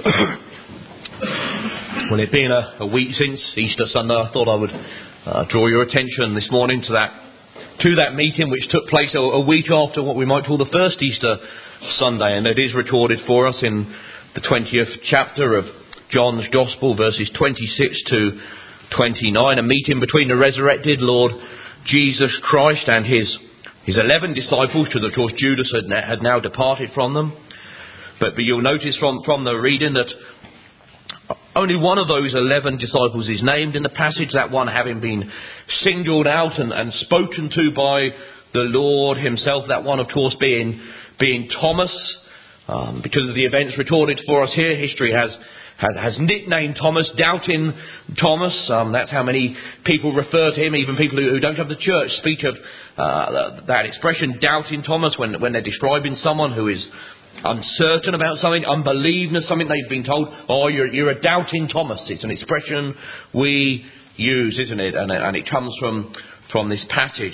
Well, it being a week since Easter Sunday, I thought I would draw your attention this morning to that meeting which took place a week after what we might call the first Easter Sunday, and it is recorded for us in the 20th chapter of John's Gospel, verses 26 to 29, a meeting between the resurrected Lord Jesus Christ and his 11 disciples, because of course Judas had now departed from them. But you'll notice from the reading that only one of those 11 disciples is named in the passage, that one having been singled out and spoken to by the Lord himself, that one of course being Thomas. Because of the events recorded for us here, history has nicknamed Thomas Doubting Thomas. That's how many people refer to him. Even people who don't have the church speak of that expression, Doubting Thomas, when they're describing someone who is uncertain about something, unbelieving of something they've been told. Oh, you're a Doubting Thomas. It's an expression we use, isn't it? And it comes from this passage.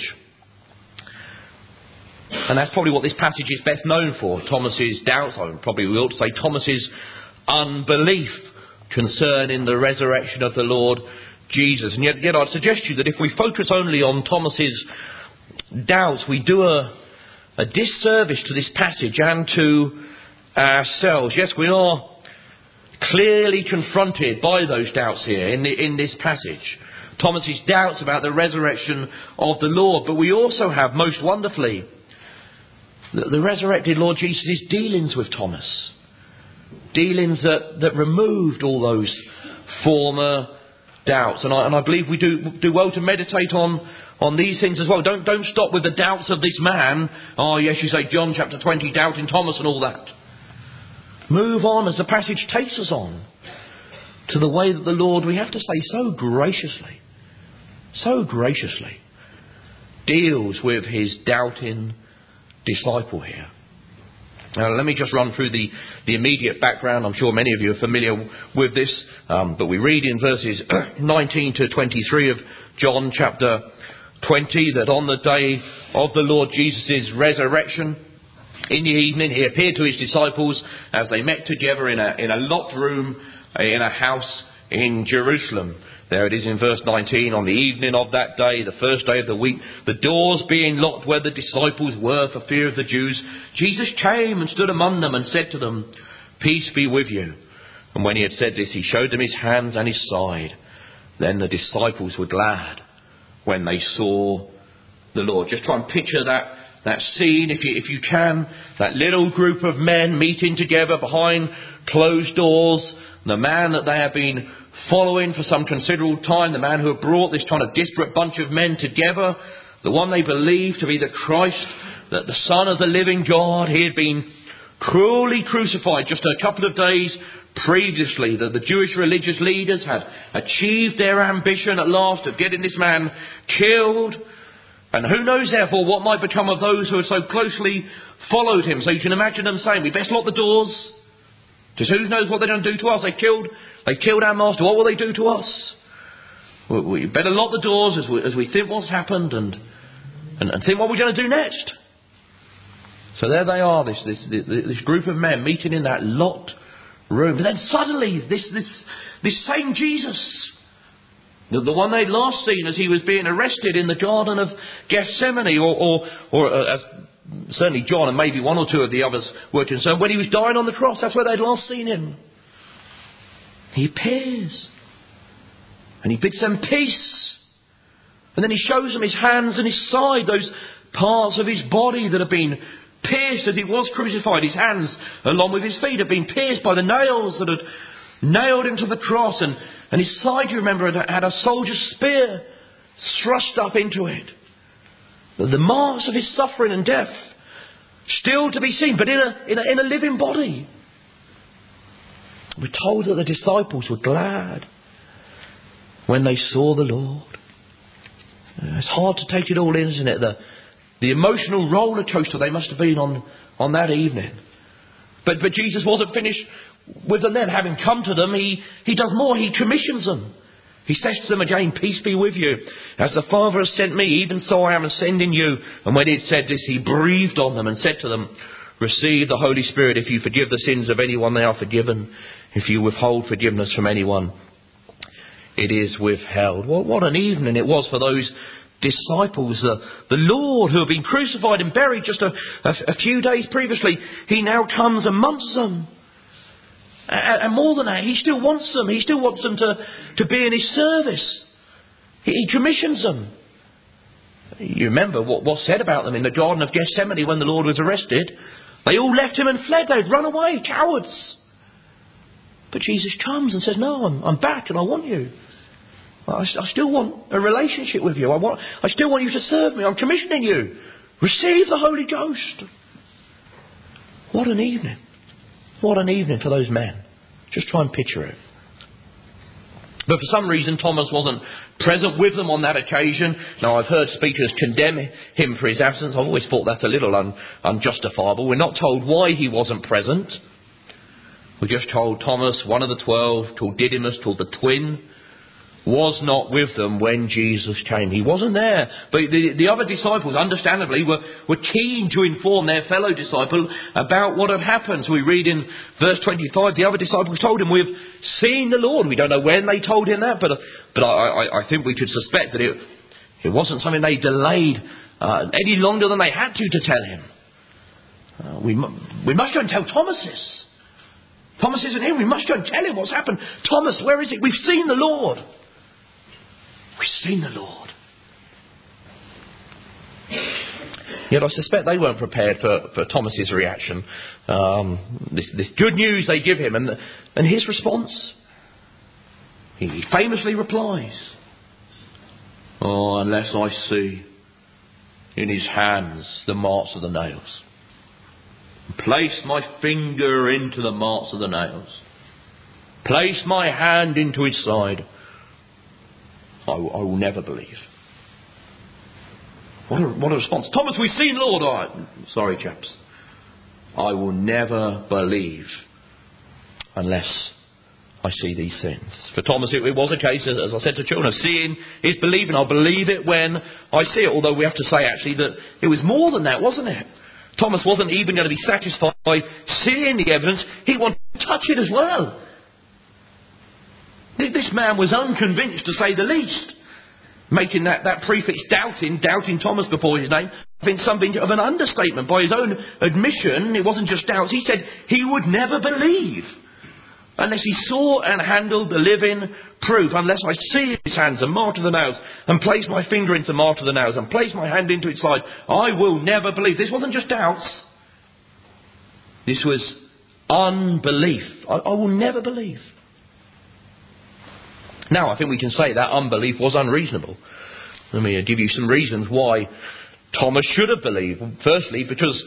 And that's probably what this passage is best known for. Thomas's doubts, we ought to say Thomas's unbelief concerning the resurrection of the Lord Jesus. And yet I'd suggest to you that if we focus only on Thomas's doubts, we do a disservice to this passage and to ourselves. Yes, we are clearly confronted by those doubts here in this passage. Thomas's doubts about the resurrection of the Lord. But we also have, most wonderfully, the resurrected Lord Jesus' dealings with Thomas. Dealings that removed all those former doubts. And I believe we do well to meditate on these things as well. Don't stop with the doubts of this man. Oh yes, you say John chapter 20, Doubting Thomas and all that. Move on as the passage takes us on to the way that the Lord, we have to say so graciously deals with his doubting disciple here. Now, let me just run through the immediate background. I'm sure many of you are familiar with this, but we read in verses 19 to 23 of John chapter 20 that on the day of the Lord Jesus' resurrection, in the evening, he appeared to his disciples as they met together in a locked room in a house in Jerusalem. There it is in verse 19. On the evening of that day, the first day of the week, the doors being locked where the disciples were for fear of the Jews, Jesus came and stood among them and said to them, "Peace be with you." And when he had said this, he showed them his hands and his side. Then the disciples were glad when they saw the Lord. Just try and picture that scene, if you can. That little group of men meeting together behind closed doors. The man that they have been following for some considerable time, the man who had brought this kind of disparate bunch of men together, the one they believed to be the Christ, that the Son of the living God. He had been cruelly crucified just a couple of days previously. That the Jewish religious leaders had achieved their ambition at last of getting this man killed. And who knows therefore what might become of those who had so closely followed him. So you can imagine them saying, we best lock the doors. Because who knows what they're going to do to us? They killed our master. What will they do to us? We better lock the doors as we think what's happened and think what we're going to do next. So there they are, this group of men meeting in that locked room. But then suddenly this same Jesus, the one they'd last seen as he was being arrested in the Garden of Gethsemane, or as certainly John and maybe one or two of the others were concerned, when he was dying on the cross, that's where they'd last seen him. He appears and he bids them peace. And then he shows them his hands and his side, those parts of his body that have been pierced as he was crucified. His hands, along with his feet, have been pierced by the nails that had nailed him to the cross. And his side, you remember, had a soldier's spear thrust up into it. The marks of his suffering and death still to be seen, but in a living body. We're told that the disciples were glad when they saw the Lord. It's hard to take it all in, isn't it? The emotional roller coaster they must have been on that evening. But Jesus wasn't finished with them then. Having come to them, he does more. He commissions them. He says to them again, "Peace be with you. As the Father has sent me, even so I am sending you." And when he had said this, he breathed on them and said to them, receive the Holy Spirit. If you forgive the sins of anyone, they are forgiven. If you withhold forgiveness from anyone, it is withheld. What an evening it was for those disciples. The Lord, who had been crucified and buried just a few days previously, he now comes amongst them. And more than that, he still wants them. He still wants them to be in his service. He commissions them. You remember what was said about them in the Garden of Gethsemane when the Lord was arrested. They all left him and fled. They'd run away, cowards. But Jesus comes and says, no, I'm back and I want you. I still want a relationship with you. I still want you to serve me. I'm commissioning you. Receive the Holy Ghost. What an evening. What an evening for those men. Just try and picture it. But for some reason, Thomas wasn't present with them on that occasion. Now, I've heard speakers condemn him for his absence. I've always thought that's a little unjustifiable. We're not told why he wasn't present. We're just told Thomas, one of the 12, called Didymus, called the twin, was not with them when Jesus came. He wasn't there. But the other disciples, understandably, were keen to inform their fellow disciple about what had happened. So we read in verse 25, the other disciples told him, we've seen the Lord. We don't know when they told him that, but I think we could suspect that it wasn't something they delayed any longer than they had to tell him. We must go and tell Thomas this. Thomas isn't here. We must go and tell him what's happened. Thomas, where is it? We've seen the Lord. We've seen the Lord. Yet I suspect they weren't prepared for Thomas's reaction. This good news they give him, and his response. He famously replies, "Oh, unless I see in his hands the marks of the nails, place my finger into the marks of the nails, place my hand into his side, I will never believe." What a response. Thomas, we've seen Lord. Oh, sorry, chaps. I will never believe unless I see these things. For Thomas, it was a case, as I said to children, of seeing is believing. I'll believe it when I see it. Although we have to say, actually, that it was more than that, wasn't it? Thomas wasn't even going to be satisfied by seeing the evidence. He wanted to touch it as well. This man was unconvinced, to say the least. Making that prefix doubting Thomas before his name, I think something of an understatement. By his own admission, it wasn't just doubts. He said he would never believe unless he saw and handled the living proof. Unless I see his hands and mark of the nails, and place my finger into mark of the nails, and place my hand into its side, I will never believe. This wasn't just doubts. This was unbelief. I will never believe. Now, I think we can say that unbelief was unreasonable. Let me give you some reasons why Thomas should have believed. Firstly, because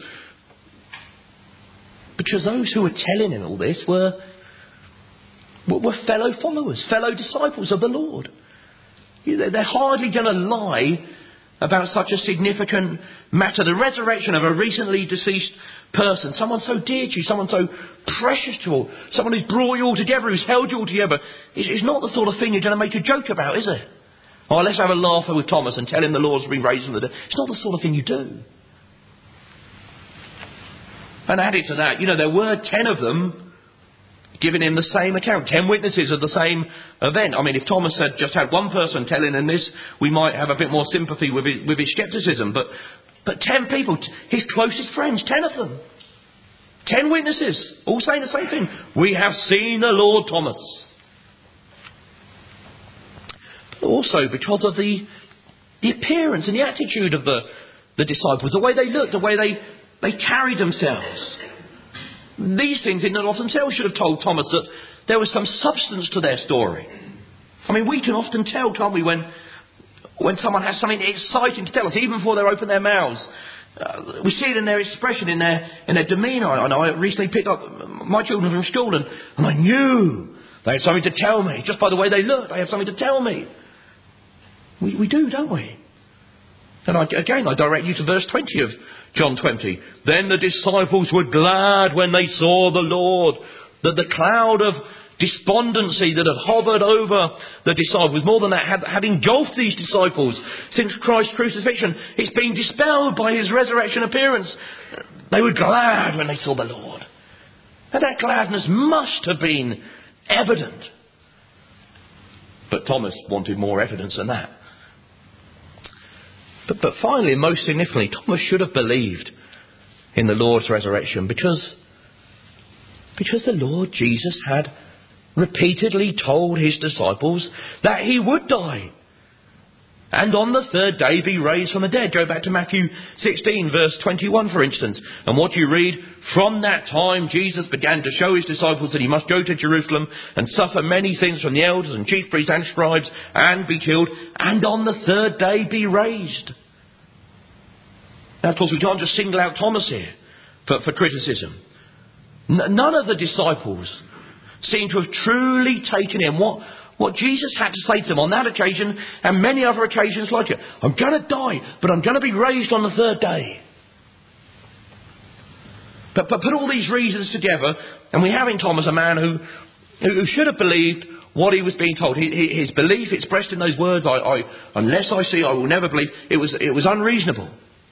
those who were telling him all this were fellow followers, fellow disciples of the Lord. They're hardly going to lie about such a significant matter. The resurrection of a recently deceased person, someone so dear to you, someone so precious to you, someone who's brought you all together, who's held you all together, it's not the sort of thing you're going to make a joke about, is it? Oh, let's have a laugh with Thomas and tell him the Lord's been raised from the dead. It's not the sort of thing you do. And added to that, there were 10 of them giving him the same account, 10 witnesses of the same event. I mean, if Thomas had just had one person telling him this, we might have a bit more sympathy with his scepticism. But 10 people, his closest friends, 10 of them. 10 witnesses, all saying the same thing. We have seen the Lord, Thomas. But also because of the appearance and the attitude of the disciples, the way they looked, the way they carried themselves. These things in and of themselves should have told Thomas that there was some substance to their story. I mean, we can often tell, can't we, when someone has something exciting to tell us, even before they open their mouths. We see it in their expression, in their demeanour. I know I recently picked up my children from school and I knew they had something to tell me. Just by the way they looked, they have something to tell me. We do, don't we? And I direct you to verse 20 of John 20. Then the disciples were glad when they saw the Lord. That the cloud of despondency that had hovered over the disciples, more than that, had engulfed these disciples since Christ's crucifixion. It's been dispelled by his resurrection appearance. They were glad when they saw the Lord. And that gladness must have been evident. But Thomas wanted more evidence than that. But finally, most significantly, Thomas should have believed in the Lord's resurrection because the Lord Jesus had repeatedly told his disciples that he would die and on the third day be raised from the dead. Go back to Matthew 16 verse 21 for instance. And what you read, from that time Jesus began to show his disciples that he must go to Jerusalem and suffer many things from the elders and chief priests and scribes and be killed and on the third day be raised. Now of course we can't just single out Thomas here for criticism. None of the disciples seem to have truly taken in what Jesus had to say to them on that occasion and many other occasions like it. I'm going to die, but I'm going to be raised on the third day. But put all these reasons together and we have in Thomas a man who should have believed what he was being told. His belief expressed in those words, unless I see, I will never believe, it was unreasonable.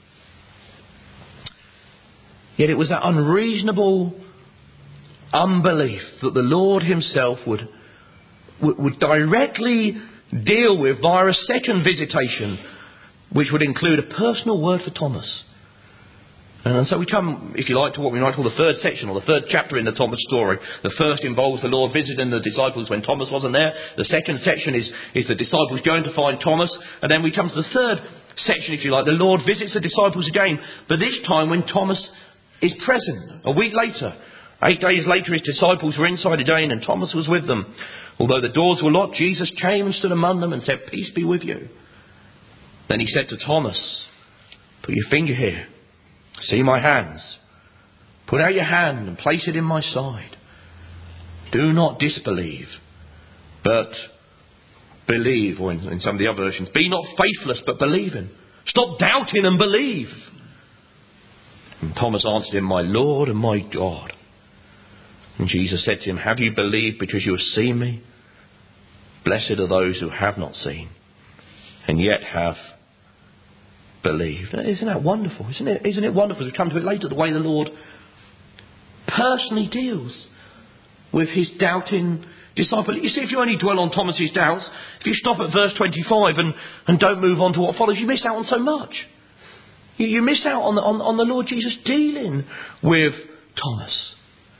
Yet it was that unreasonable unbelief that the Lord himself would directly deal with via a second visitation, which would include a personal word for Thomas. And so we come, if you like, to what we might call the third section or the third chapter in the Thomas story. The first involves the Lord visiting the disciples when Thomas wasn't there. The second section is the disciples going to find Thomas. And then we come to the third section, if you like. The Lord visits the disciples again, but this time when Thomas is present. A week later, 8 days later, his disciples were inside again and Thomas was with them. Although the doors were locked, Jesus came and stood among them and said, "Peace be with you." Then he said to Thomas, "Put your finger here. See my hands. Put out your hand and place it in my side. Do not disbelieve, but believe." Or in some of the other versions, "Be not faithless, but believing." Stop doubting and believe. And Thomas answered him, "My Lord and my God." And Jesus said to him, "Have you believed because you have seen me? Blessed are those who have not seen and yet have believed." Isn't that wonderful? Isn't it wonderful? We'll come to it later, the way the Lord personally deals with his doubting disciple. You see, if you only dwell on Thomas's doubts, if you stop at verse 25 and don't move on to what follows, you miss out on so much. You miss out on the Lord Jesus dealing with Thomas.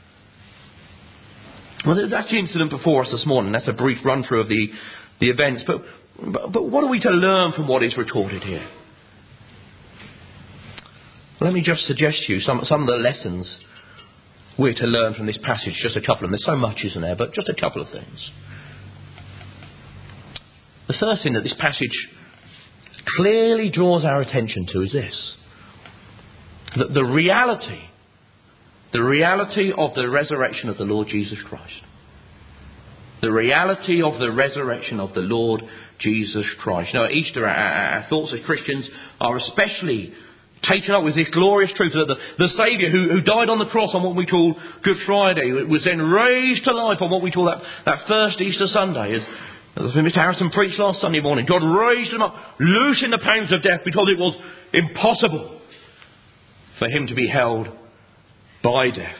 Well, that's the incident before us this morning. That's a brief run through of the events. But what are we to learn from what is recorded here? Let me just suggest to you some of the lessons we're to learn from this passage. Just a couple of them. There's so much, isn't there? But just a couple of things. The first thing that this passage clearly draws our attention to is this: that the reality of the resurrection of the Lord Jesus Christ. The reality of the resurrection of the Lord Jesus Christ. Now at Easter, our thoughts as Christians are especially taken up with this glorious truth that the Saviour who died on the cross on what we call Good Friday was then raised to life on what we call that first Easter Sunday. As Mr. Harrison preached last Sunday morning, God raised him up, loosing the pangs of death because it was impossible for him to be held by death.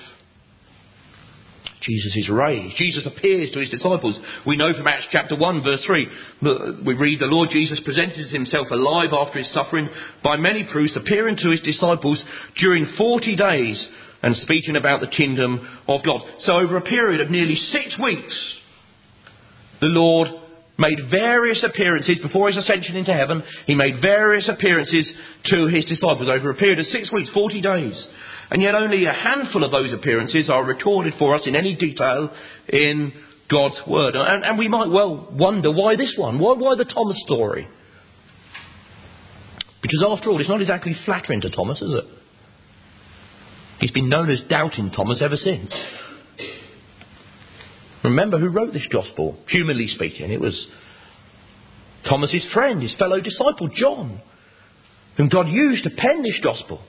Jesus is raised. Jesus appears to his disciples. We know from Acts chapter 1 verse 3. We read, "The Lord Jesus presented himself alive after his suffering by many proofs, appearing to his disciples during 40 days and speaking about the kingdom of God." So over a period of nearly 6 weeks, the Lord made various appearances before his ascension into heaven. He made various appearances to his disciples over a period of 6 weeks, 40 days. And yet only a handful of those appearances are recorded for us in any detail in God's Word. And we might well wonder, why this one? Why the Thomas story? Because after all, it's not exactly flattering to Thomas, is it? He's been known as Doubting Thomas ever since. Remember who wrote this gospel, humanly speaking. It was Thomas's friend, his fellow disciple, John, whom God used to pen this gospel.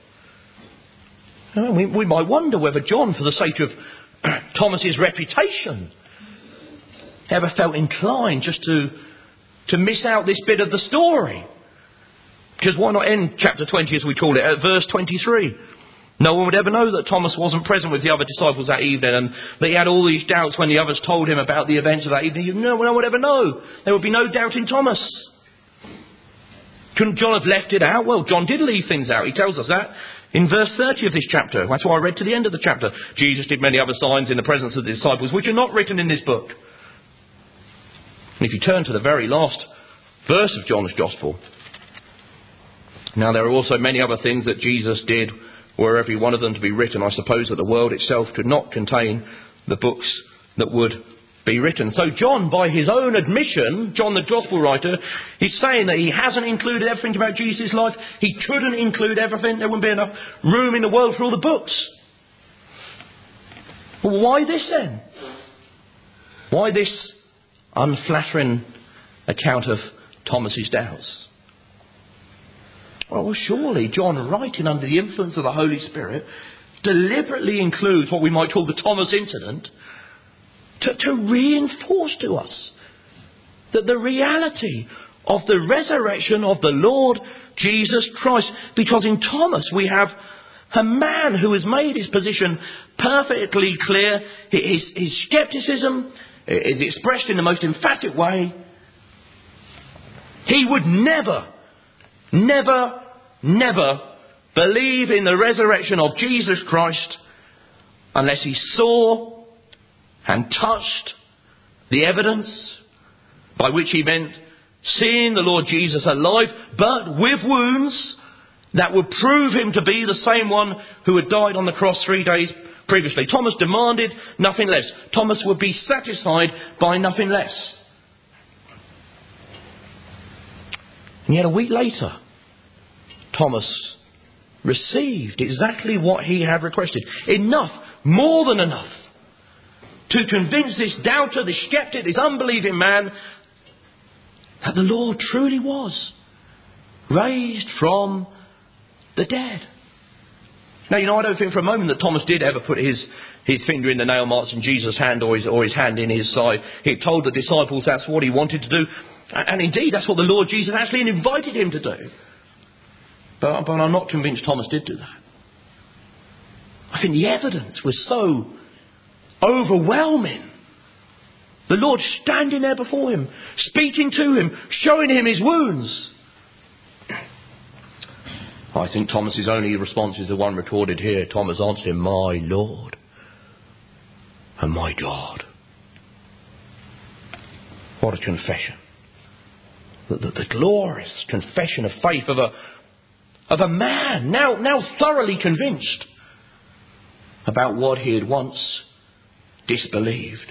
We might wonder whether John, for the sake of Thomas's reputation, ever felt inclined just to miss out this bit of the story. Because why not end chapter 20, as we call it, at verse 23? No one would ever know that Thomas wasn't present with the other disciples that evening and that he had all these doubts when the others told him about the events of that evening. No one would ever know. There would be no doubt in Thomas. Couldn't John have left it out? Well, John did leave things out. He tells us that in verse 30 of this chapter. That's why I read to the end of the chapter. Jesus did many other signs in the presence of the disciples, which are not written in this book. And if you turn to the very last verse of John's Gospel, now there are also many other things that Jesus did, were every one of them to be written, I suppose that the world itself could not contain the books that would be written. So John, by his own admission, John the Gospel writer, he's saying that he hasn't included everything about Jesus' life. He couldn't include everything. There wouldn't be enough room in the world for all the books. Well, why this then? Why this unflattering account of Thomas's doubts? Well, surely John, writing under the influence of the Holy Spirit, deliberately includes what we might call the Thomas incident to reinforce to us that the reality of the resurrection of the Lord Jesus Christ. Because in Thomas we have a man who has made his position perfectly clear. His scepticism is expressed in the most emphatic way. He would never believe in the resurrection of Jesus Christ unless he saw and touched the evidence, by which he meant seeing the Lord Jesus alive, but with wounds that would prove him to be the same one who had died on the cross 3 days previously. Thomas demanded nothing less. Thomas would be satisfied by nothing less. And yet a week later, Thomas received exactly what he had requested. Enough, more than enough, to convince this doubter, this skeptic, this unbelieving man that the Lord truly was raised from the dead. Now, I don't think for a moment that Thomas did ever put his finger in the nail marks in Jesus' hand or his hand in his side. He told the disciples that's what he wanted to do. And indeed, that's what the Lord Jesus actually invited him to do. But I'm not convinced Thomas did do that. I think the evidence was so overwhelming. The Lord standing there before him, speaking to him, showing him his wounds. I think Thomas's only response is the one recorded here. Thomas answered him, "My Lord and my God." What a confession. The glorious confession of faith of a man now thoroughly convinced about what he had once disbelieved.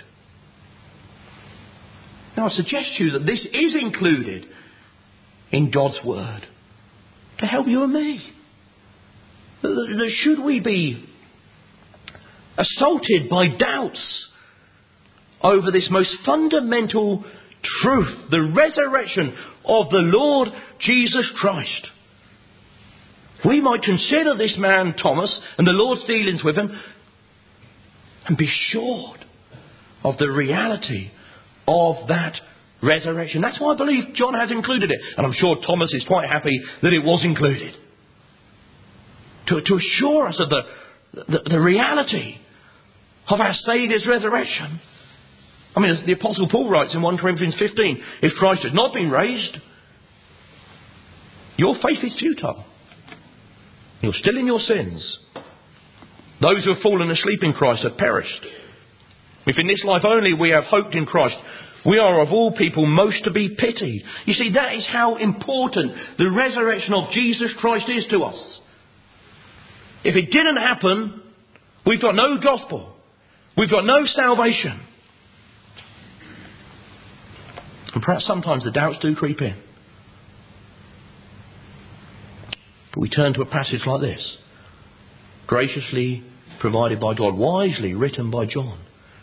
Now I suggest to you that this is included in God's Word to help you and me. That should we be assaulted by doubts over this most fundamental truth, the resurrection of the Lord Jesus Christ, we might consider this man Thomas and the Lord's dealings with him and be assured of the reality of that resurrection. That's why I believe John has included it. And I'm sure Thomas is quite happy that it was included. To assure us of the reality of our Saviour's resurrection. I mean, as the Apostle Paul writes in 1 Corinthians 15, if Christ has not been raised, your faith is futile. You're still in your sins. Those who have fallen asleep in Christ have perished. If in this life only we have hoped in Christ, we are of all people most to be pitied. You see, that is how important the resurrection of Jesus Christ is to us. If it didn't happen, we've got no gospel. We've got no salvation. And perhaps sometimes the doubts do creep in. But we turn to a passage like this, graciously provided by God, wisely written by John.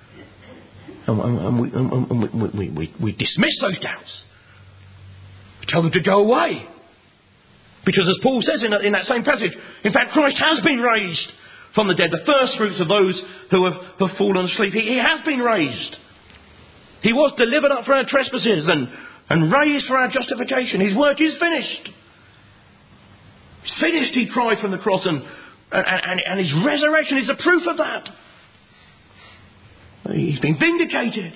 And we dismiss those doubts. We tell them to go away. Because as Paul says in that same passage, in fact, Christ has been raised from the dead. The first fruits of those who have fallen asleep. He has been raised. He was delivered up for our trespasses and raised for our justification. His work is finished. It's finished, he cried from the cross, and And his resurrection is the proof of that. He's been vindicated.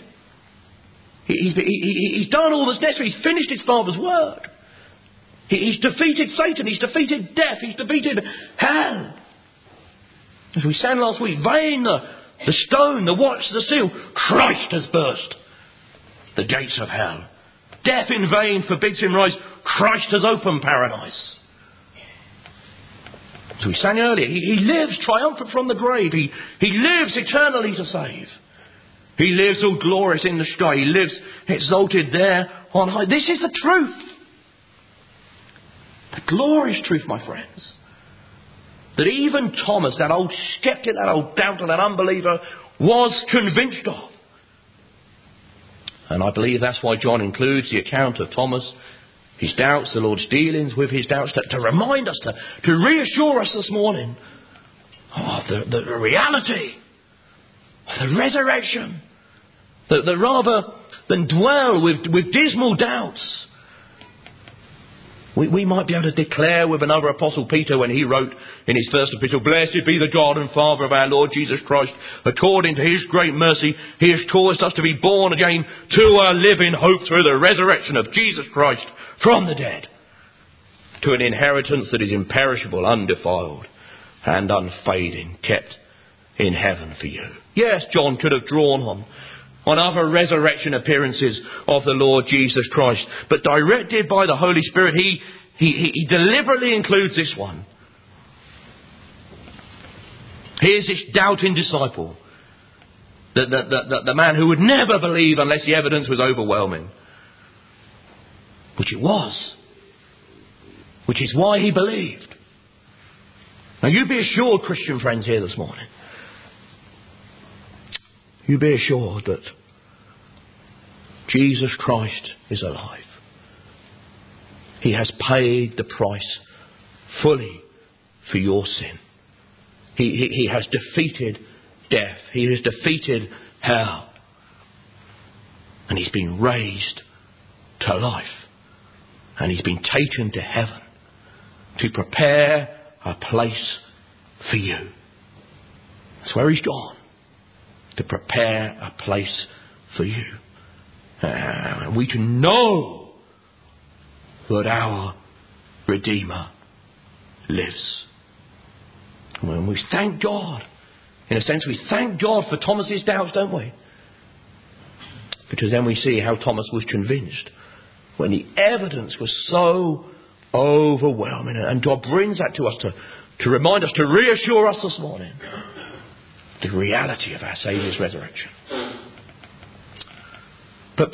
He's done all that's necessary. He's finished his Father's work. He's defeated Satan. He's defeated death. He's defeated hell. As we sang last week, vain the stone, the watch, the seal. Christ has burst the gates of hell. Death in vain forbids him rise. Christ has opened paradise. As we sang earlier, he lives triumphant from the grave. He lives eternally to save. He lives all glorious in the sky. He lives exalted there on high. This is the truth. The glorious truth, my friends. That even Thomas, that old skeptic, that old doubter, that unbeliever, was convinced of. And I believe that's why John includes the account of Thomas, his doubts, the Lord's dealings with his doubts, to remind us, to reassure us this morning of the reality of the resurrection. That rather than dwell with dismal doubts, we might be able to declare with another apostle, Peter, when he wrote in his first epistle, "Blessed be the God and Father of our Lord Jesus Christ. According to his great mercy, he has caused us to be born again to a living hope through the resurrection of Jesus Christ from the dead, to an inheritance that is imperishable, undefiled, and unfading, kept in heaven for you." Yes, John could have drawn on other resurrection appearances of the Lord Jesus Christ, but directed by the Holy Spirit, he deliberately includes this one. Here's this doubting disciple, the man who would never believe unless the evidence was overwhelming, which it was, which is why he believed. Now you be assured, Christian friends here this morning, you be assured that Jesus Christ is alive. He has paid the price fully for your sin. He has defeated death. He has defeated hell. And he's been raised to life. And he's been taken to heaven to prepare a place for you. That's where he's gone. To prepare a place for you. We can know that our Redeemer lives. When we thank God, in a sense we thank God for Thomas's doubts, don't we? Because then we see how Thomas was convinced when the evidence was so overwhelming. And God brings that to us to remind us, to reassure us this morning, the reality of our Saviour's resurrection. But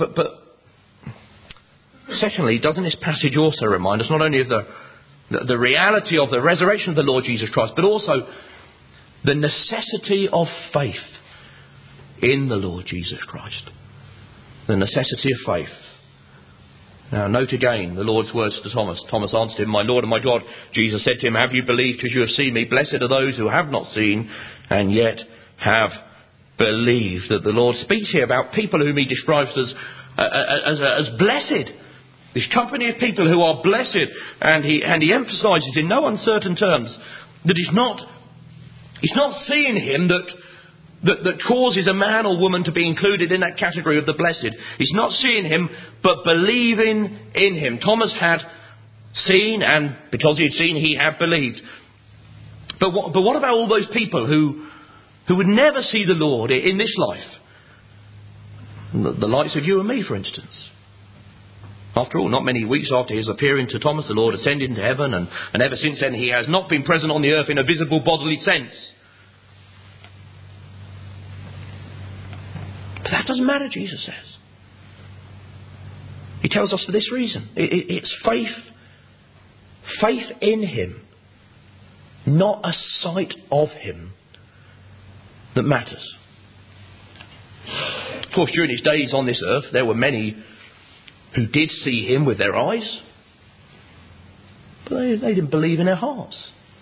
secondly, doesn't this passage also remind us not only of the reality of the resurrection of the Lord Jesus Christ, but also the necessity of faith in the Lord Jesus Christ? The necessity of faith. Now note again the Lord's words to Thomas. Thomas answered him, "My Lord and my God." Jesus said to him, "Have you believed because you have seen me? Blessed are those who have not seen and yet have believed." That the Lord speaks here about people whom he describes as blessed. This company of people who are blessed, and he emphasises in no uncertain terms that it's not seeing him that causes a man or woman to be included in that category of the blessed. It's not seeing him, but believing in him. Thomas had seen, and because he had seen, he had believed. But what about all those people who would never see the Lord in this life? The likes of you and me, for instance. After all, not many weeks after his appearing to Thomas, the Lord ascended into heaven, and ever since then he has not been present on the earth in a visible bodily sense. But that doesn't matter, Jesus says. He tells us for this reason. It's faith in him, not a sight of him, that matters. Of course, during his days on this earth, there were many who did see him with their eyes, but they didn't believe in their hearts.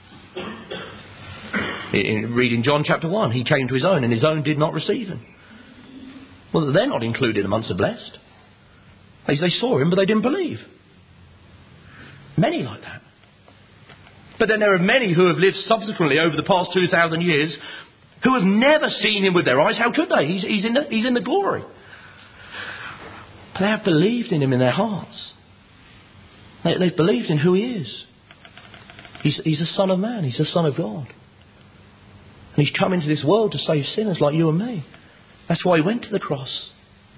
Read in John chapter 1, he came to his own, and his own did not receive him. Well, they're not included amongst the blessed. They saw him, but they didn't believe. Many like that. But then there are many who have lived subsequently over the past 2,000 years who have never seen him with their eyes. How could they? He's in the glory. But they have believed in him in their hearts. They've believed in who he is. He's the Son of Man. He's the Son of God. And he's come into this world to save sinners like you and me. That's why he went to the cross.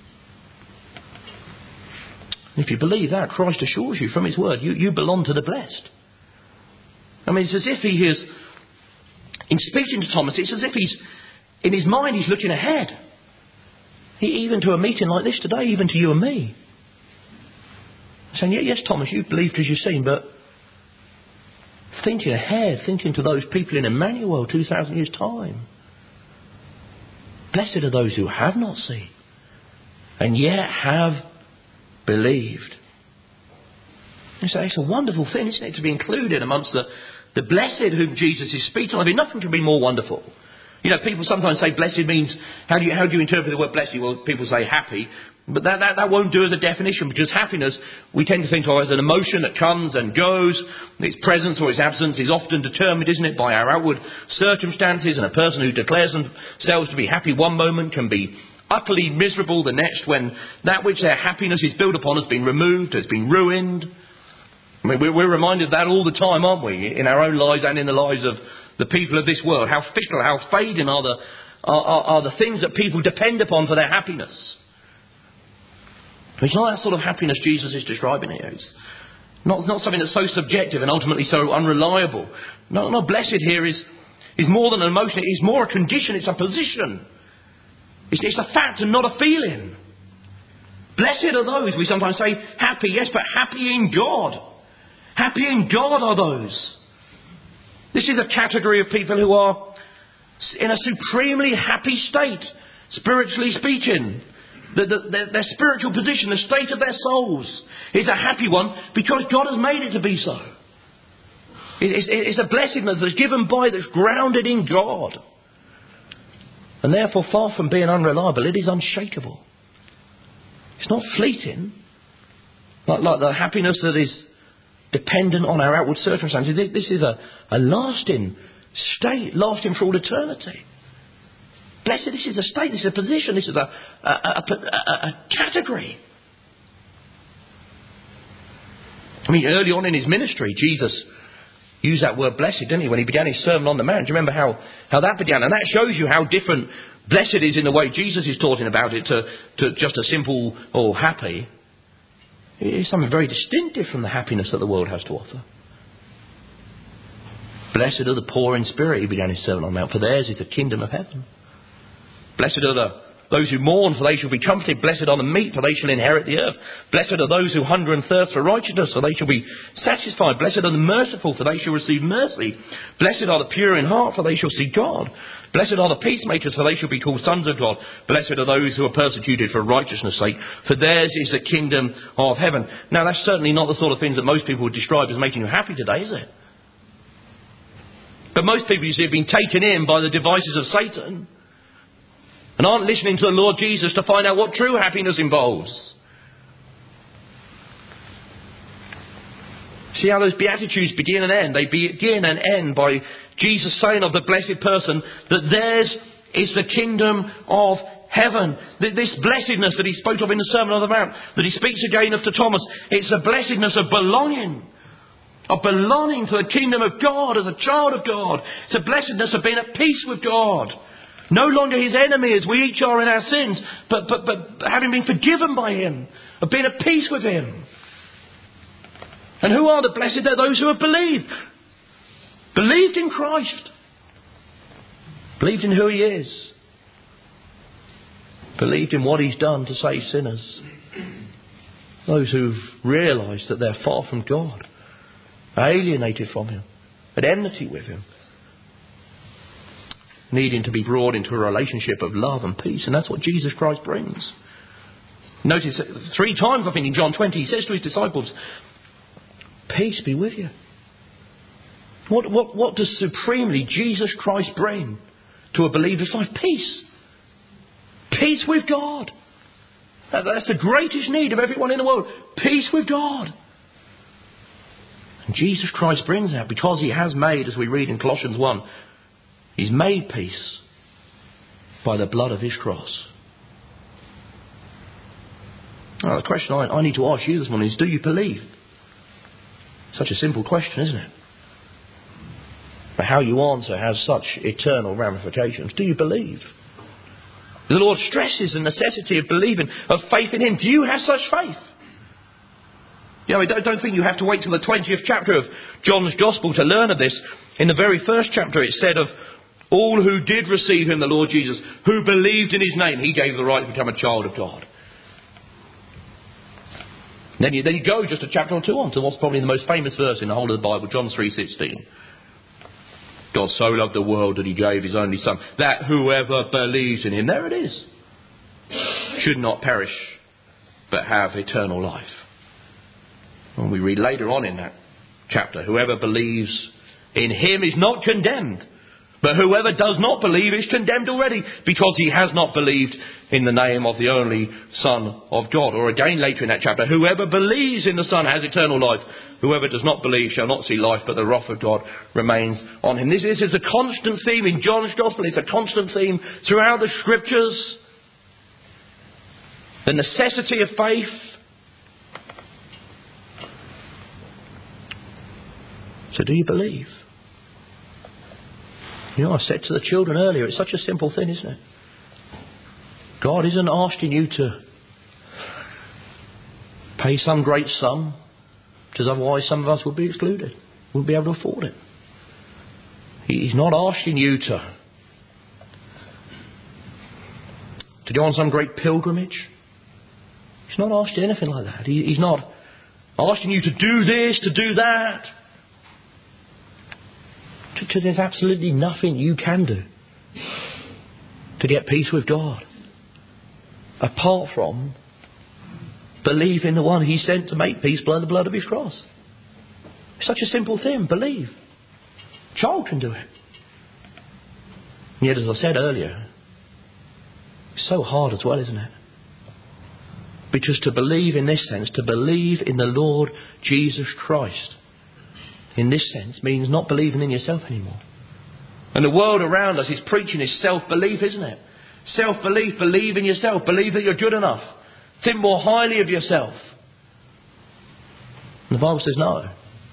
And if you believe that, Christ assures you from his word, you belong to the blessed. I mean, it's as if he is, in speaking to Thomas, it's as if he's, in his mind, he's looking ahead. Even to a meeting like this today, even to you and me. Saying, yes, Thomas, you've believed as you've seen, but thinking ahead, thinking to those people in Emmanuel 2,000 years' time. Blessed are those who have not seen and yet have believed. And so it's a wonderful thing, isn't it, to be included amongst the blessed whom Jesus is speaking of. I mean, nothing can be more wonderful. You know, people sometimes say blessed means, how do you interpret the word blessed? Well, people say happy. But that won't do as a definition, because happiness we tend to think of as an emotion that comes and goes. Its presence or its absence is often determined, isn't it, by our outward circumstances. And a person who declares themselves to be happy one moment can be utterly miserable the next, when that which their happiness is built upon has been removed, has been ruined. I mean, we're reminded of that all the time, aren't we? In our own lives and in the lives of the people of this world. How fickle, how fading are the things that people depend upon for their happiness. It's not that sort of happiness Jesus is describing here. It's not something that's so subjective and ultimately so unreliable. No, blessed here is more than an emotion. It is more a condition. It's a position. It's a fact and not a feeling. Blessed are those, we sometimes say happy, yes, but happy in God. Happy in God are those. This is a category of people who are in a supremely happy state, spiritually speaking. Their spiritual position, the state of their souls, is a happy one because God has made it to be so. It's a blessedness that's given by, that's grounded in God. And therefore, far from being unreliable, it is unshakable. It's not fleeting, like the happiness that is dependent on our outward circumstances. This is a lasting state, lasting for all eternity. Blessed, this is a state, this is a position, this is a category. I mean, early on in his ministry, Jesus used that word blessed, didn't he, when he began his Sermon on the Mount? Do you remember how that began? And that shows you how different blessed is in the way Jesus is talking about it to just a simple or happy. It is something very distinctive from the happiness that the world has to offer. Blessed are the poor in spirit, he began his Sermon on the Mount, for theirs is the kingdom of heaven. Blessed are those who mourn, for they shall be comforted. Blessed are the meek, for they shall inherit the earth. Blessed are those who hunger and thirst for righteousness, for they shall be satisfied. Blessed are the merciful, for they shall receive mercy. Blessed are the pure in heart, for they shall see God. Blessed are the peacemakers, for they shall be called sons of God. Blessed are those who are persecuted for righteousness' sake, for theirs is the kingdom of heaven. Now, that's certainly not the sort of things that most people would describe as making you happy today, is it? But most people, you see, have been taken in by the devices of Satan and aren't listening to the Lord Jesus to find out what true happiness involves. See how those Beatitudes begin and end? They begin and end by Jesus saying of the blessed person that theirs is the kingdom of heaven. This blessedness that he spoke of in the Sermon on the Mount, that he speaks again of to Thomas, it's a blessedness of belonging. Of belonging to the kingdom of God as a child of God. It's a blessedness of being at peace with God. No longer his enemy as we each are in our sins, but having been forgiven by him, of being at peace with him. And who are the blessed? They're those who have believed. Believed in Christ. Believed in who he is. Believed in what he's done to save sinners. Those who've realised that they're far from God, alienated from him, at enmity with him, needing to be brought into a relationship of love and peace. And that's what Jesus Christ brings. Notice 3 times, I think, in John 20, he says to his disciples, peace be with you. What does supremely Jesus Christ bring to a believer's life? Peace. Peace with God. That's the greatest need of everyone in the world. Peace with God. And Jesus Christ brings that because he has made, as we read in Colossians 1, he's made peace by the blood of his cross. Now, the question I need to ask you this morning is, do you believe? Such a simple question, isn't it? But how you answer has such eternal ramifications. Do you believe? The Lord stresses the necessity of believing, of faith in him. Do you have such faith? You know, I don't think you have to wait till the 20th chapter of John's Gospel to learn of this. In the very first chapter it said of all who did receive him, the Lord Jesus, who believed in his name, he gave the right to become a child of God. Then you go just a chapter or two on to what's probably the most famous verse in the whole of the Bible, John 3:16. God so loved the world that he gave his only Son, that whoever believes in him, there it is, should not perish, but have eternal life. And we read later on in that chapter, whoever believes in him is not condemned, but whoever does not believe is condemned already, because he has not believed in the name of the only Son of God. Or again later in that chapter, whoever believes in the Son has eternal life. Whoever does not believe shall not see life, but the wrath of God remains on him. This is a constant theme in John's Gospel. It's a constant theme throughout the Scriptures. The necessity of faith. So do you believe? You know, I said to the children earlier, it's such a simple thing, isn't it? God isn't asking you to pay some great sum, because otherwise some of us would be excluded. Wouldn't be able to afford it. He's not asking you to go on some great pilgrimage. He's not asking anything like that. He's not asking you to do this, to do that. Because there's absolutely nothing you can do to get peace with God apart from believe in the one he sent to make peace by the blood of his cross. It's such a simple thing. Believe. A child can do it. And yet, as I said earlier, it's so hard as well, isn't it? Because to believe in this sense, to believe in the Lord Jesus Christ, in this sense, means not believing in yourself anymore. And the world around us is preaching is self-belief, isn't it? Self-belief, believe in yourself, believe that you're good enough, think more highly of yourself. And the Bible says no.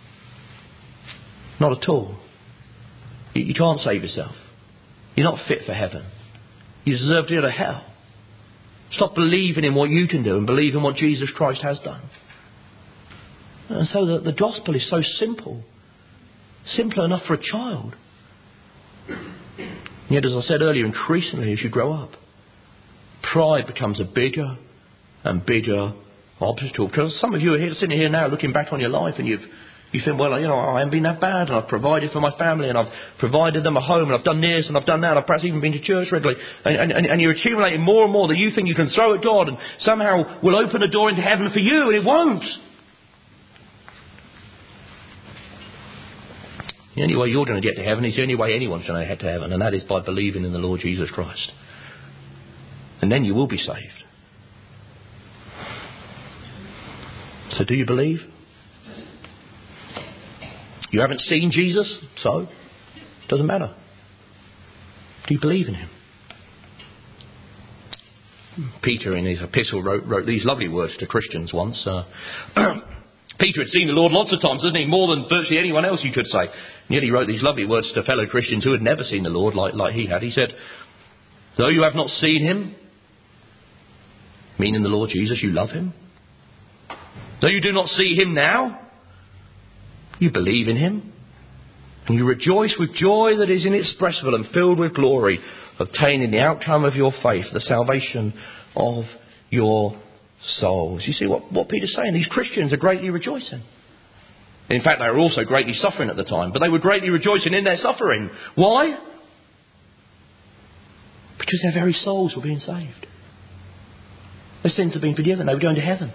Not at all. You can't save yourself. You're not fit for heaven. You deserve to go to hell. Stop believing in what you can do and believe in what Jesus Christ has done. And so the gospel is so simple. Simpler enough for a child. Yet, as I said earlier, increasingly as you grow up, pride becomes a bigger and bigger obstacle. Because some of you are here, sitting here now looking back on your life, and you think, well, you know, I haven't been that bad, and I've provided for my family, and I've provided them a home, and I've done this and I've done that, and I've perhaps even been to church regularly, and you're accumulating more and more that you think you can throw at God and somehow will open a door into heaven for you, and it won't. The only way you're going to get to heaven is the only way anyone's going to get to heaven, and that is by believing in the Lord Jesus Christ. And then you will be saved. So do you believe? You haven't seen Jesus, so it doesn't matter. Do you believe in him? Peter in his epistle wrote these lovely words to Christians once. Peter had seen the Lord lots of times, hasn't he? More than virtually anyone else, you could say. And yet he wrote these lovely words to fellow Christians who had never seen the Lord like he had. He said, though you have not seen him, meaning the Lord Jesus, you love him. Though you do not see him now, you believe in him. And you rejoice with joy that is inexpressible and filled with glory, obtaining the outcome of your faith, the salvation of your souls. You see what Peter's saying? These Christians are greatly rejoicing. In fact, they were also greatly suffering at the time, but they were greatly rejoicing in their suffering. Why? Because their very souls were being saved. Their sins had been forgiven. They were going to heaven.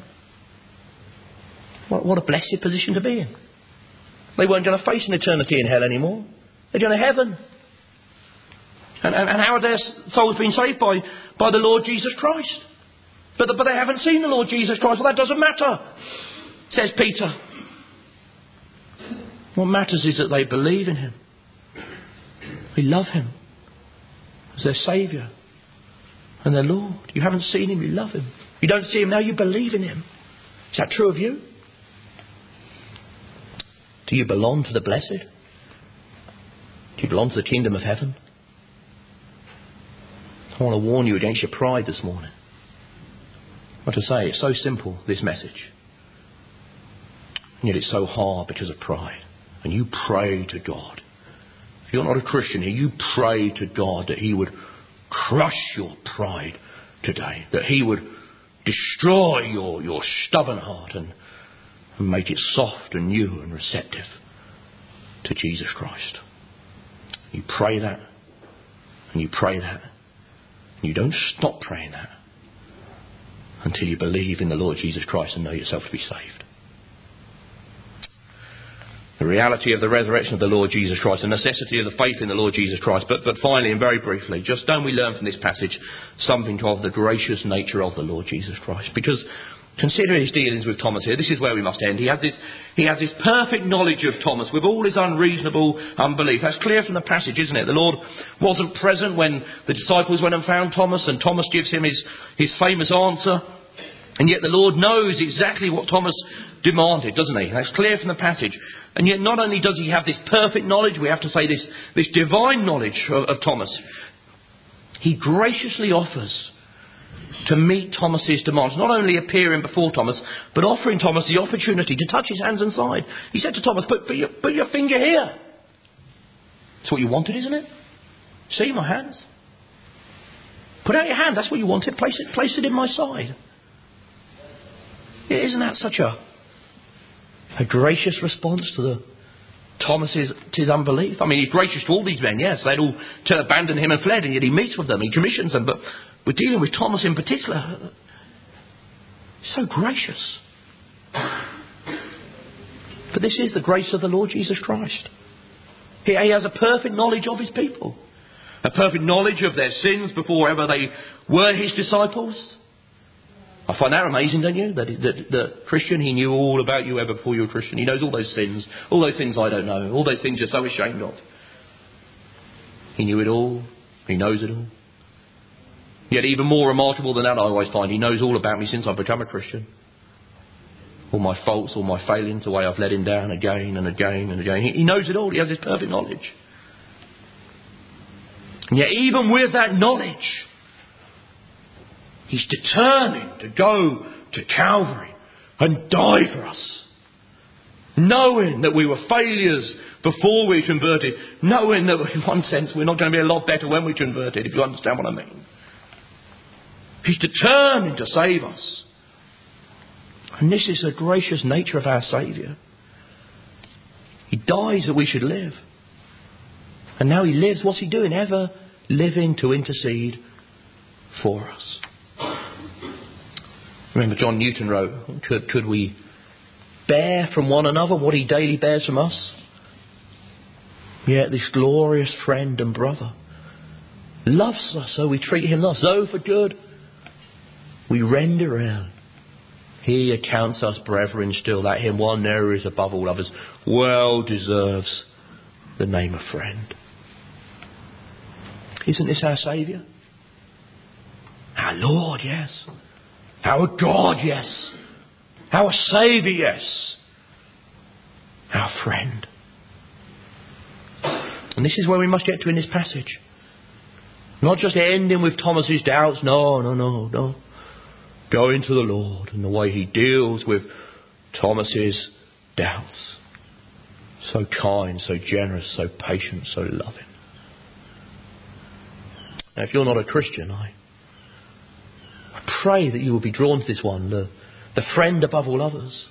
What a blessed position to be in. They weren't going to face an eternity in hell anymore. They're going to heaven. And how are their souls being saved? By the Lord Jesus Christ. But they haven't seen the Lord Jesus Christ. Well, that doesn't matter, says Peter. What matters is that they believe in him. They love him as their Saviour and their Lord. You haven't seen him, you love him. You don't see him now, you believe in him. Is that true of you? Do you belong to the blessed? Do you belong to the kingdom of heaven? I want to warn you against your pride this morning. What to say, it's so simple, this message. And yet it's so hard because of pride. And you pray to God. If you're not a Christian here, you pray to God that he would crush your pride today. That he would destroy your stubborn heart and make it soft and new and receptive to Jesus Christ. You pray that. And you pray that. And you don't stop praying that until you believe in the Lord Jesus Christ and know yourself to be saved. The reality of the resurrection of the Lord Jesus Christ, the necessity of the faith in the Lord Jesus Christ. But finally and very briefly, just don't we learn from this passage something of the gracious nature of the Lord Jesus Christ? Because consider his dealings with Thomas here. This is where we must end. He has this perfect knowledge of Thomas with all his unreasonable unbelief. That's clear from the passage, isn't it? The Lord wasn't present when the disciples went and found Thomas, and Thomas gives him his famous answer. And yet the Lord knows exactly what Thomas demanded, doesn't he? That's clear from the passage. And yet not only does he have this perfect knowledge, we have to say this divine knowledge of Thomas. He graciously offers to meet Thomas's demands, not only appearing before Thomas, but offering Thomas the opportunity to touch his hands and side. He said to Thomas, put your finger here. That's what you wanted, isn't it? See my hands? Put out your hand, that's what you wanted. Place it in my side. Isn't that such a gracious response to Thomas's unbelief? I mean, he's gracious to all these men, yes. They'd all abandoned him and fled, and yet he meets with them, he commissions them. But we're dealing with Thomas in particular. He's so gracious. But this is the grace of the Lord Jesus Christ. He has a perfect knowledge of his people. A perfect knowledge of their sins before ever they were his disciples. I find that amazing, don't you? That Christian, he knew all about you ever before you were a Christian. He knows all those sins, all those things I don't know, all those things you're so ashamed of. He knew it all. He knows it all. Yet even more remarkable than that, I always find, he knows all about me since I've become a Christian. All my faults, all my failings, the way I've let him down again and again and again. He knows it all. He has his perfect knowledge. And yet even with that knowledge, he's determined to go to Calvary and die for us. Knowing that we were failures before we converted. Knowing that in one sense we're not going to be a lot better when we converted, if you understand what I mean. He's determined to save us. And this is the gracious nature of our Saviour. He dies that we should live. And now he lives. What's he doing? Ever living to intercede for us. Remember John Newton wrote, could we bear from one another what he daily bears from us? Yet this glorious friend and brother loves us, so we treat him thus. Though for good we render ill, he accounts us brethren still. That him one there is above all others well deserves the name of friend. Isn't this our Saviour? Our Lord, yes. Our God, yes. Our Saviour, yes. Our friend. And this is where we must get to in this passage. Not just ending with Thomas's doubts. No. Go into the Lord and the way he deals with Thomas's doubts. So kind, so generous, so patient, so loving. Now, if you're not a Christian, I pray that you will be drawn to this one, the friend above all others.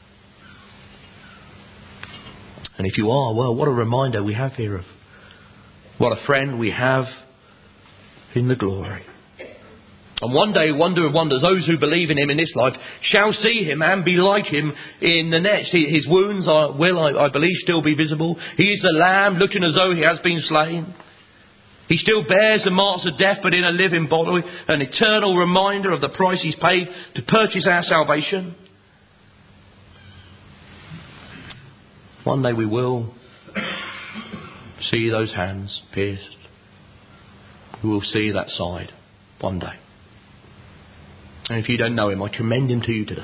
And if you are, well, what a reminder we have here of what a friend we have in the glory. And one day, wonder of wonders, those who believe in him in this life shall see him and be like him in the next. His wounds will, I believe, still be visible. He is the Lamb looking as though he has been slain. He still bears the marks of death, but in a living body, an eternal reminder of the price he's paid to purchase our salvation. One day we will see those hands pierced. We will see that side one day. And if you don't know him, I commend him to you today.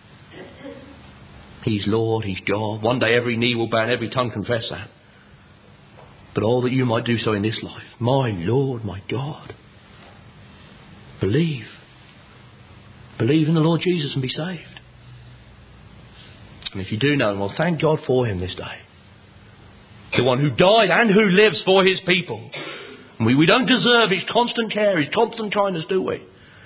He's Lord, he's God. One day every knee will bow and every tongue confess that. But all that you might do so in this life, my Lord, my God, believe. Believe in the Lord Jesus and be saved. And if you do know him, well, thank God for him this day. The one who died and who lives for his people. And we don't deserve his constant care, his constant kindness, do we?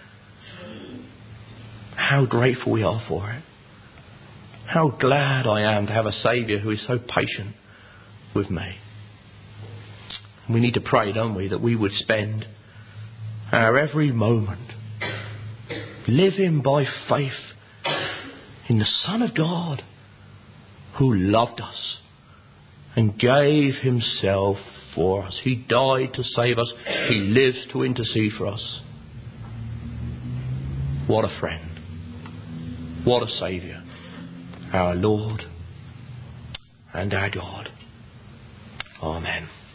How grateful we are for it. How glad I am to have a Saviour who is so patient with me. We need to pray, don't we, that we would spend our every moment living by faith in the Son of God who loved us and gave himself for us. He died to save us. He lives to intercede for us. What a friend. What a Saviour. Our Lord and our God. Amen.